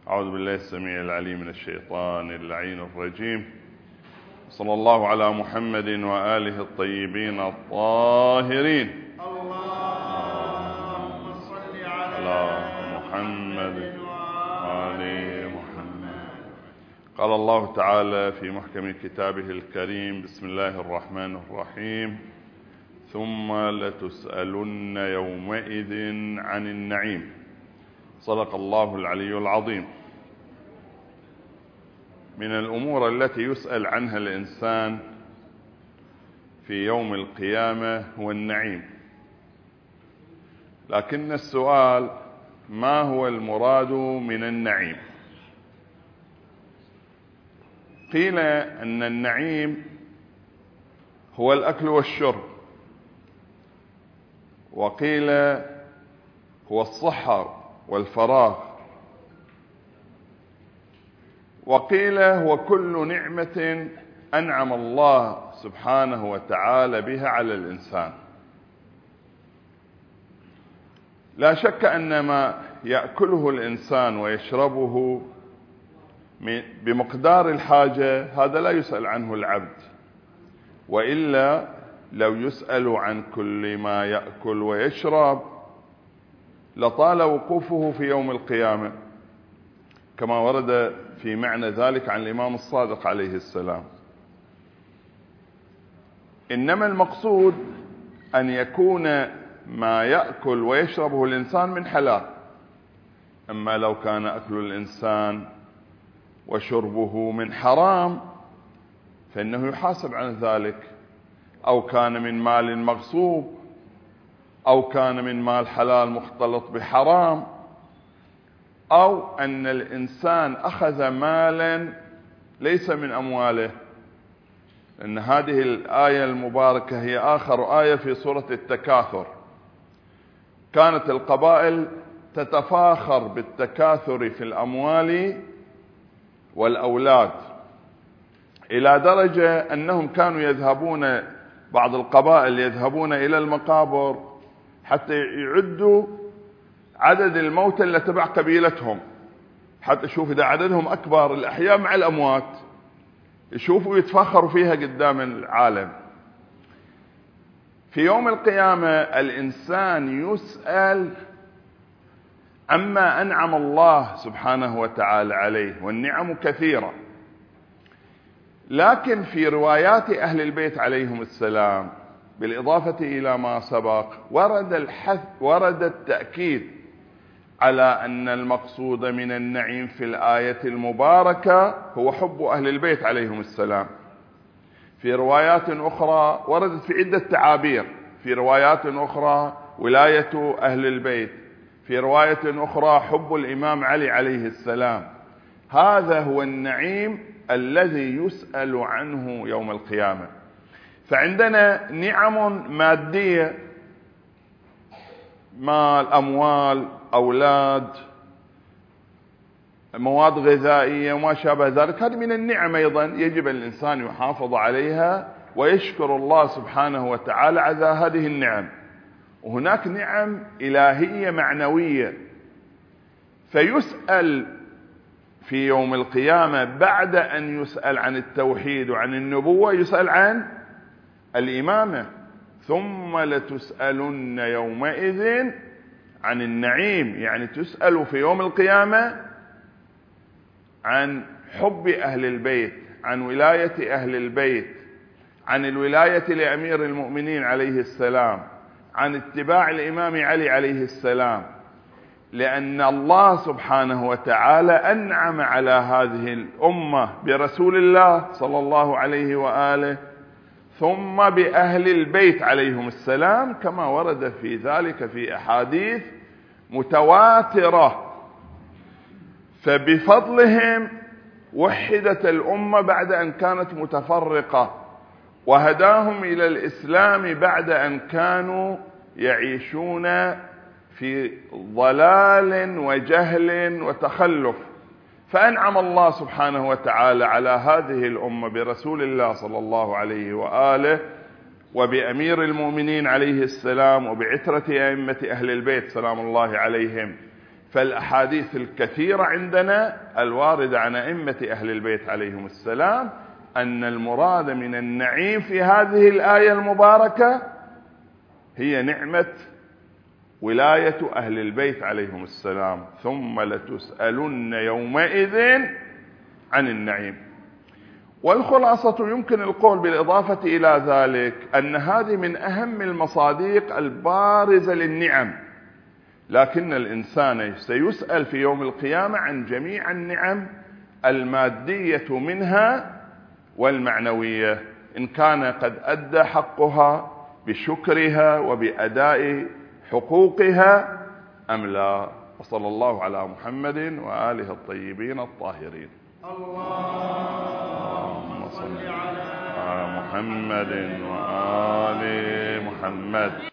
أعوذ بالله السميع العليم من الشيطان اللعين الرجيم. صلى الله على محمد وآله الطيبين الطاهرين. اللهم صل على محمد وآل محمد. قال الله تعالى في محكم كتابه الكريم: بسم الله الرحمن الرحيم: ثم لتسألن يومئذ عن النعيم. صدق الله العلي العظيم. من الأمور التي يسأل عنها الإنسان في يوم القيامة هو النعيم، لكن السؤال: ما هو المراد من النعيم؟ قيل أن النعيم هو الأكل والشرب، وقيل هو الصحة والفراغ، وقيل هو كل نعمة أنعم الله سبحانه وتعالى بها على الإنسان. لا شك أن ما يأكله الإنسان ويشربه بمقدار الحاجة هذا لا يسأل عنه العبد، وإلا لو يسأل عن كل ما يأكل ويشرب لطال وقوفه في يوم القيامة، كما ورد في معنى ذلك عن الإمام الصادق عليه السلام. إنما المقصود أن يكون ما يأكل ويشربه الإنسان من حلال. أما لو كان أكل الإنسان وشربه من حرام فإنه يحاسب عن ذلك، أو كان من مال مغصوب، أو كان من مال حلال مختلط بحرام، أو أن الإنسان أخذ مالا ليس من أمواله. إن هذه الآية المباركة هي آخر آية في سورة التكاثر. كانت القبائل تتفاخر بالتكاثر في الأموال والأولاد، إلى درجة أنهم كانوا يذهبون، بعض القبائل يذهبون إلى المقابر حتى يعدوا عدد الموتى اللي تبع قبيلتهم، حتى يشوف إذا عددهم أكبر الأحياء مع الأموات، يشوفوا يتفاخروا فيها قدام العالم. في يوم القيامة الإنسان يسأل عما أنعم الله سبحانه وتعالى عليه، والنعم كثيرة. لكن في روايات أهل البيت عليهم السلام بالإضافة إلى ما سبق ورد التأكيد على أن المقصود من النعيم في الآية المباركة هو حب أهل البيت عليهم السلام. في روايات أخرى وردت في عدة تعابير، في روايات أخرى ولاية أهل البيت، في رواية أخرى حب الإمام علي عليه السلام. هذا هو النعيم الذي يسأل عنه يوم القيامة. فعندنا نعم مادية، مال، أموال، أولاد، مواد غذائية وما شابه ذلك، هذه من النعم أيضا يجب الإنسان يحافظ عليها ويشكر الله سبحانه وتعالى على هذه النعم. وهناك نعم إلهية معنوية، فيسأل في يوم القيامة بعد أن يسأل عن التوحيد وعن النبوة يسأل عن الإمامة. ثم لتسألن يومئذ عن النعيم، يعني تسأل في يوم القيامة عن حب أهل البيت، عن ولاية أهل البيت، عن الولاية لأمير المؤمنين عليه السلام، عن اتباع الإمام علي عليه السلام، لأن الله سبحانه وتعالى أنعم على هذه الأمة برسول الله صلى الله عليه وآله، ثم بأهل البيت عليهم السلام، كما ورد في ذلك في أحاديث متواترة. فبفضلهم وحدت الأمة بعد أن كانت متفرقة، وهداهم إلى الإسلام بعد أن كانوا يعيشون في ضلال وجهل وتخلف. فأنعم الله سبحانه وتعالى على هذه الأمة برسول الله صلى الله عليه وآله، وبأمير المؤمنين عليه السلام، وبعترة أئمة أهل البيت سلام الله عليهم. فالأحاديث الكثيرة عندنا الواردة عن أئمة أهل البيت عليهم السلام أن المراد من النعيم في هذه الآية المباركة هي نعمة ولاية أهل البيت عليهم السلام، ثم لتسألن يومئذ عن النعيم. والخلاصة يمكن القول بالإضافة إلى ذلك أن هذه من أهم المصادق البارزة للنعم، لكن الإنسان سيسأل في يوم القيامة عن جميع النعم المادية منها والمعنوية، إن كان قد أدى حقها بشكرها وبأداء حقوقها أم لا. وصلى الله على محمد وآله الطيبين الطاهرين. اللهم صل على محمد وآل محمد.